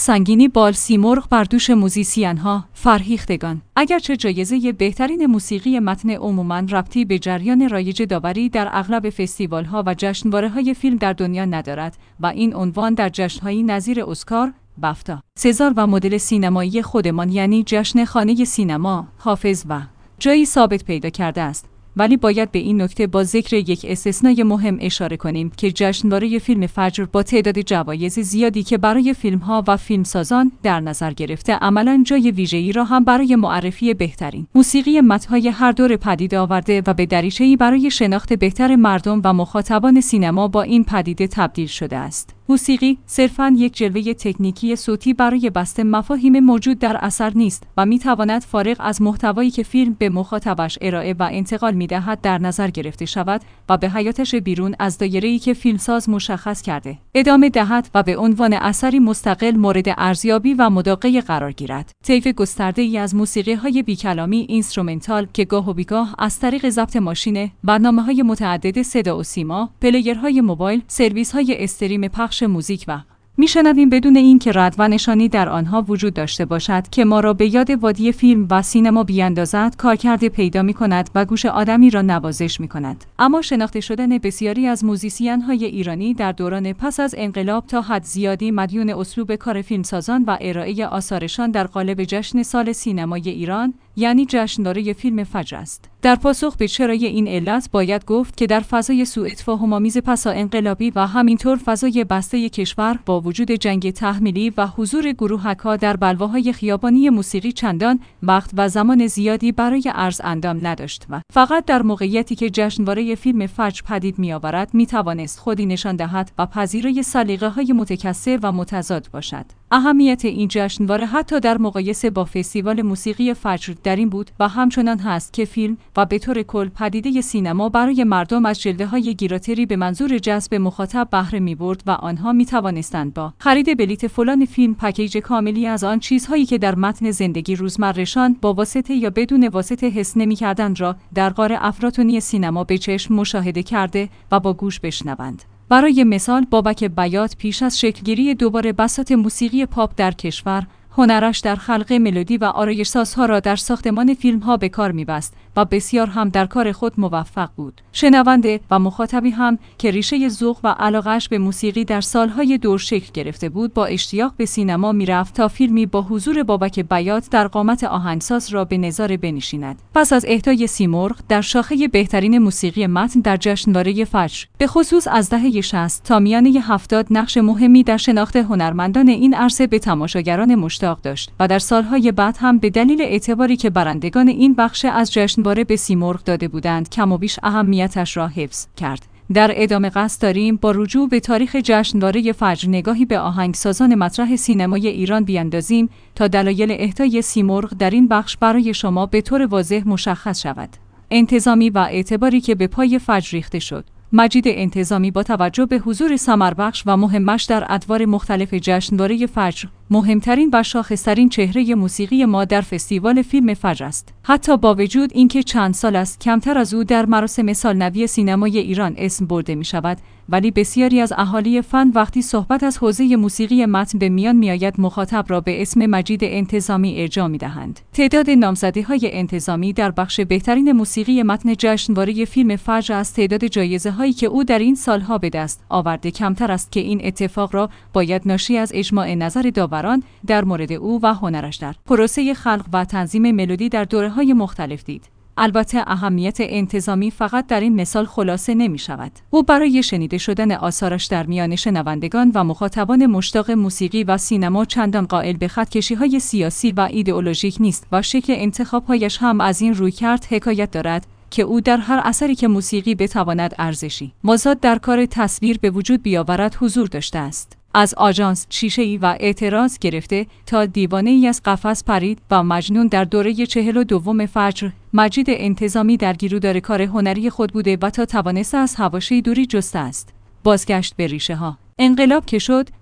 سنگینی بال سیمرغ بر دوش موزیسین‌ها، فرهیختگان. اگرچه جایزه بهترین موسیقی متن عموماً ربطی به جریان رایج داوری در اغلب فستیوال‌ها و جشنواره‌های فیلم در دنیا ندارد و این عنوان در جشن‌هایی نظیر اسکار، بافتا، سزار و مدل سینمایی خودمان یعنی جشن خانه سینما، حافظ و جایی ثابت پیدا کرده است. ولی باید به این نکته با ذکر یک استثنای مهم اشاره کنیم که جشنواره فیلم فجر با تعداد جوایز زیادی که برای فیلم‌ها و فیلمسازان در نظر گرفته عملاً جای ویژه‌ای را هم برای معرفی بهترین موسیقی متن‌های هر دور پدیده آورده و به دریچه‌ای برای شناخت بهتر مردم و مخاطبان سینما با این پدیده تبدیل شده است. موسیقی صرفاً یک جلوه تکنیکی صوتی برای بسط مفاهیم موجود در اثر نیست و می‌تواند فارغ از محتوایی که فیلم به مخاطبش ارائه و انتقال می‌دهد در نظر گرفته شود و به حیاتش بیرون از دایره‌ای که فیلمساز مشخص کرده ادامه دهد و به عنوان اثری مستقل مورد ارزیابی و مداقه قرار گیرد. طیف گسترده‌ای از موسیقی‌های بیکلامی اینسترومنتال که گاه و بیگاه از طریق ضبط ماشین، برنامه‌های متعدد صدا و سیما، پلیرهای موبایل، سرویس‌های استریم پخش موزیک و میشنویم بدون اینکه رد و نشانی در آنها وجود داشته باشد که ما را به یاد وادی فیلم و سینما بیاندازد، کارکرد پیدا می‌کند و گوش آدمی را نوازش می‌کند. اما شناخته شدن بسیاری از موزیسین‌های ایرانی در دوران پس از انقلاب تا حد زیادی مدیون اسلوب کار فیلمسازان و ارائه آثارشان در قالب جشن سال سینمای ایران یعنی جشنواره فیلم فجر است. در پاسخ به چرای این علت باید گفت که در فضای سوء تفاهم‌آمیز پسا انقلابی و همینطور فضای بسته کشور با وجود جنگ تحمیلی و حضور گروهک‌ها در بلواهای خیابانی موسیقی چندان وقت و زمان زیادی برای عرض اندام نداشت و فقط در موقعیتی که جشنواره فیلم فجر پدید می‌آورد می‌توانست خودی نشان دهد و پذیرای سلیقه‌های متکثر و متضاد باشد. اهمیت این جشنواره حتی در مقایسه با فستیوال موسیقی فجر در این بود و همچنان هست که فیلم و به طور کل پدیده سینما برای مردم از جلوه‌های گیراتری به منظور جذب مخاطب بهره می‌برد و آنها می‌توانستند با خرید بلیت فلان فیلم پکیج کاملی از آن چیزهایی که در متن زندگی روزمره‌شان با واسطه یا بدون واسطه حس نمی‌کردند را در غار افلاطونی سینما به چشم مشاهده کرده و با گوش بشنوند. برای مثال بابک بیات پیش از شکلگیری دوباره بساط موسیقی پاپ در کشور، هنرش در خلق ملودی و آرایش‌سازها را در ساختمان فیلم‌ها به کار می‌بست و بسیار هم در کار خود موفق بود. شنونده و مخاطبی هم که ریشه ذوق و علاقه‌اش به موسیقی در سالهای دور شکل گرفته بود، با اشتیاق به سینما می‌رفت تا فیلمی با حضور بابک بیات در قامت آهنگساز را به نظاره بنشیند. پس از اهدای سیمرغ در شاخه بهترین موسیقی متن در جشنواره فجر، به خصوص از دهه 60 تا میانه 70 نقش مهمی در شناخت هنرمندان این عرصه به تماشاگران مشتاق داشت و در سالهای بعد هم به دلیل اعتباری که برندگان این بخش از جشنواره به سیمرغ داده بودند کم و بیش اهمیتش را حفظ کرد. در ادامه قصد داریم با رجوع به تاریخ جشنواره فجر نگاهی به آهنگسازان مطرح سینمای ایران بیاندازیم تا دلایل اهدای سیمرغ در این بخش برای شما به طور واضح مشخص شود. انتظامی و اعتباری که به پای فجر ریخته شد. مجید انتظامی با توجه به حضور ثمربخش و مهمش در ادوار مختلف جشنواره فجر، مهمترین و شاخص‌ترین چهره موسیقی ما در فستیوال فیلم فجر است. حتی با وجود اینکه چند سال است کمتر از او در مراسم سالنوی سینمای ایران اسم برده می شود، ولی بسیاری از اهالی فن وقتی صحبت از حوزه موسیقی متن به میان میآید مخاطب را به اسم مجید انتظامی ارجاع می‌دهند. تعداد نامزدی‌های انتظامی در بخش بهترین موسیقی متن جشنواره فیلم فجر از تعداد جایزه‌هایی که او در این سالها به دست آورده کمتر است که این اتفاق را باید ناشی از اجماع نظر داوران در مورد او و هنرش در پروسه خلق و تنظیم ملودی در دوره‌های مختلف دید. البته اهمیت انتظامی فقط در این مثال خلاصه نمی شود. او برای شنیده شدن آثارش در میان شنوندگان و مخاطبان مشتاق موسیقی و سینما چندان قائل به خطکشی‌های سیاسی و ایدئولوژیک نیست و شکل انتخاب‌هایش هم از این رویکرد حکایت دارد که او در هر اثری که موسیقی بتواند ارزشی مازاد در کار تصویر به وجود بیاورد حضور داشته است. از آژانس شیشه‌ای و اعتراض گرفته تا دیوانه‌ای از قفس پرید و مجنون در دوره 42 فجر، مجید انتظامی در گیرودار کار هنری خود بوده و تا توانسته از حواشی دوری جسته است. بازگشت به ریشه‌ها. انقلاب که شد،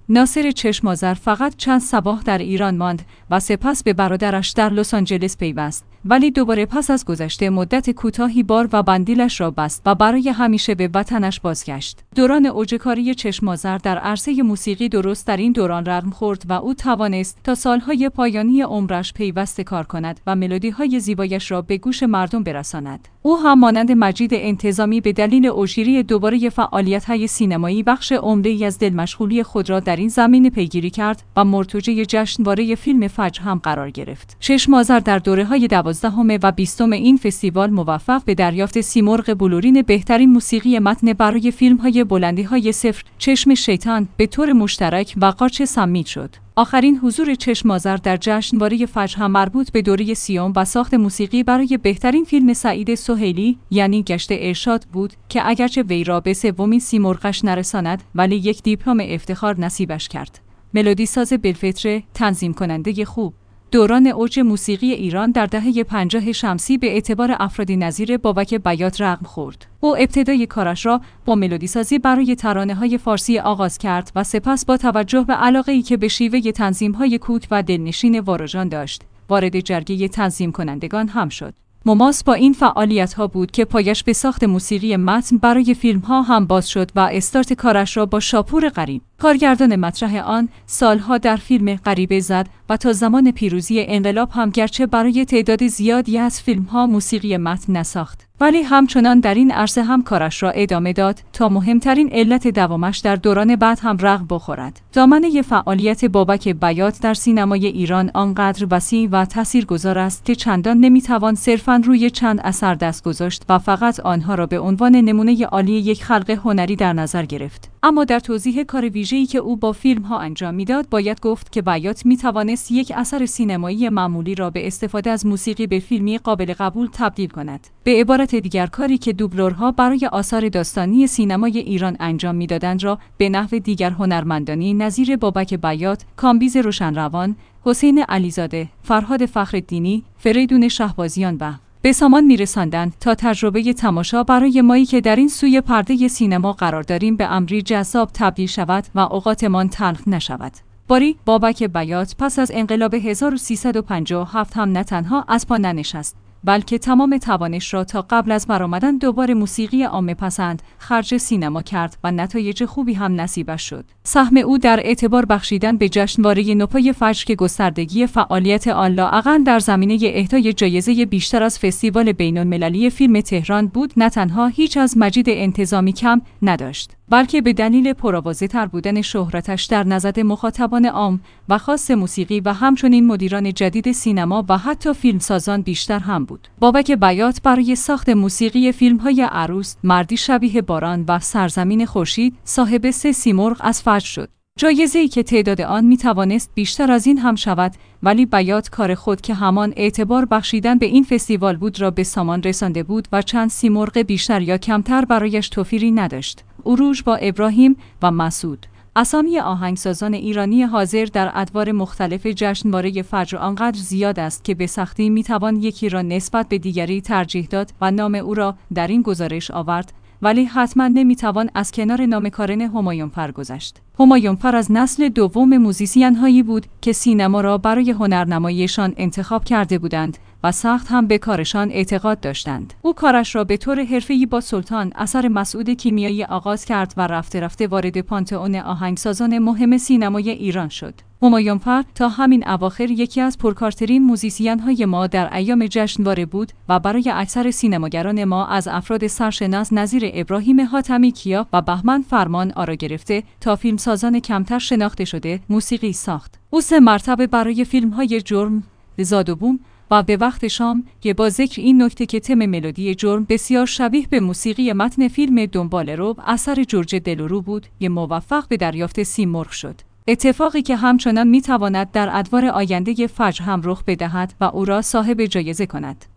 ناصر چشم‌آذر فقط چند صباح در ایران ماند و سپس به برادرش در لس آنجلس پیوست، ولی دوباره پس از گذشته مدت کوتاهی بار و بندیلش را بست و برای همیشه به وطنش بازگشت. دوران اوجکاری چشم‌آذر در عرصه موسیقی درست در این دوران رقم خورد و او توانست تا سالهای پایانی عمرش پیوسته کار کند و ملودی‌های زیبایش را به گوش مردم برساند. او هم مانند مجید انتظامی به دلیل اوجگیری دوباره فعالیت‌های سینمایی بخش عمده‌ای از دلمشغولی خود را در این زمینه پیگیری کرد و مرتجع جشنواره فیلم فجر هم قرار گرفت. چشم‌آذر در دوره‌های 12 و 20 این فستیوال موفق به دریافت سیمرغ بلورین بهترین موسیقی متن برای فیلم‌های بلندی‌های صفر، چشم شیطان به طور مشترک و قارچ سمید شد. آخرین حضور چشم‌آذر در جشنواره فجر هم مربوط به دوره 30 و ساخت موسیقی برای بهترین فیلم سعید سهیلی یعنی گشت ارشاد بود که اگرچه وی را به سومین سیمرغش نرساند ولی یک دیپلم افتخار نصیبش کرد. ملودی ساز بالفطره، تنظیم کننده خوب. دوران اوج موسیقی ایران در دهه 50 شمسی به اعتبار افرادی نظیر بابک بیات رقم خورد. او ابتدای کارش را با ملودی سازی برای ترانه‌های فارسی آغاز کرد و سپس با توجه به علاقه‌ای که به شیوه تنظیم‌های کوک و دلنشین واروژان داشت، وارد جرگه تنظیم کنندگان هم شد. مماس با این فعالیت‌ها بود که پایش به ساخت موسیقی متن برای فیلم‌ها هم باز شد و استارت کارش را با شاپور غریب، کارگردان مطرح آن، سالها در فیلم غریبه زد و تا زمان پیروزی انقلاب هم گرچه برای تعداد زیادی از فیلم‌ها موسیقی متن نساخت، ولی همچنان در این عرصه هم کارش را ادامه داد تا مهمترین علت دوامش در دوران بعد هم رغم بخورد. دامنه فعالیت بابک بیات در سینمای ایران آنقدر وسیع و تاثیرگذار است که چندان نمیتوان صرفاً روی چند اثر دست گذاشت و فقط آنها را به عنوان نمونه عالی یک خلق هنری در نظر گرفت. اما در توضیح کار ویژه‌ای که او با فیلم‌ها انجام میداد، باید گفت که بیات میتوانست یک اثر سینمایی معمولی را به استفاده از موسیقی به فیلمی قابل قبول تبدیل کند. به عبارت دیگر کاری که دوبلورها برای آثار داستانی سینمای ایران انجام میدادند را به نحو دیگر هنرمندانی نظیر بابک بیات، کامبیز روشنروان، حسین علیزاده، فرهاد فخرالدینی، فریدون شهبازیان و به سامان میرساندند تا تجربه تماشا برای مایی که در این سوی پرده سینما قرار داریم به امری جذاب تبدیل شود و اوقاتمان تلخ نشود. باری بابک بیات پس از انقلاب 1357 هم نه تنها از پا ننشست، بلکه تمام توانش را تا قبل از برآمدن دوباره موسیقی عامه پسند خرج سینما کرد و نتایج خوبی هم نصیبش شد. سهم او در اعتبار بخشیدن به جشنواره نوپای فجر که گستردگی فعالیت آن لااقل در زمینه اهدای جایزه بیشتر از فستیوال بین‌المللی فیلم تهران بود، نه تنها هیچ از مجید انتظامی کم نداشت، بلکه به دلیل پرآوازه‌تر بودن شهرتش در نظر مخاطبان عام و خاص موسیقی و همچنین مدیران جدید سینما و حتی فیلمسازان بیشتر هم بود. بابک بیات برای ساخت موسیقی فیلم‌های عروس، مردی شبیه باران و سرزمین خورشید صاحب 3 سیمرغ از فجر شد. جایزه‌ای که تعداد آن میتوانست بیشتر از این هم شود، ولی بیات کار خود که همان اعتبار بخشیدن به این فستیوال بود را به سامان رسانده بود و چند سیمرغ بیشتر یا کمتر برایش توفیری نداشت. عروج با ابراهیم و مسعود، اسامی آهنگسازان ایرانی حاضر در ادوار مختلف جشنواره فجر آنقدر زیاد است که به سختی میتوان یکی را نسبت به دیگری ترجیح داد و نام او را در این گزارش آورد، ولی حتما نمیتوان از کنار نام کارن همایونفر گذشت. همایونفر از نسل دوم موزیسین هایی بود که سینما را برای هنرنماییشان انتخاب کرده بودند و سخت هم به کارشان اعتقاد داشتند. او کارش را به طور حرفه‌ای با سلطان اثر مسعود کیمیایی آغاز کرد و رفته رفته وارد پانتئون آهنگسازان مهم سینمای ایران شد. همایونفر تا همین اواخر یکی از پرکارترین موزیسین‌های ما در ایام جشنواره بود و برای اکثر سینماگران ما از افراد سرشناس نظیر ابراهیم حاتمی کیا و بهمن فرمان آرا گرفته تا فیلمسازان کمتر شناخته شده موسیقی ساخت. او 3 مرتبه برای فیلم‌های جرم، زاد و بوم و به وقت شام که با ذکر این نکته که تم ملودی جرم بسیار شبیه به موسیقی متن فیلم دنبال رو اثر جورج دلورو بود، که موفق به دریافت سیمرغ شد. اتفاقی که همچنان میتواند در ادوار آینده فجر هم رخ بدهد و او را صاحب جایزه کند.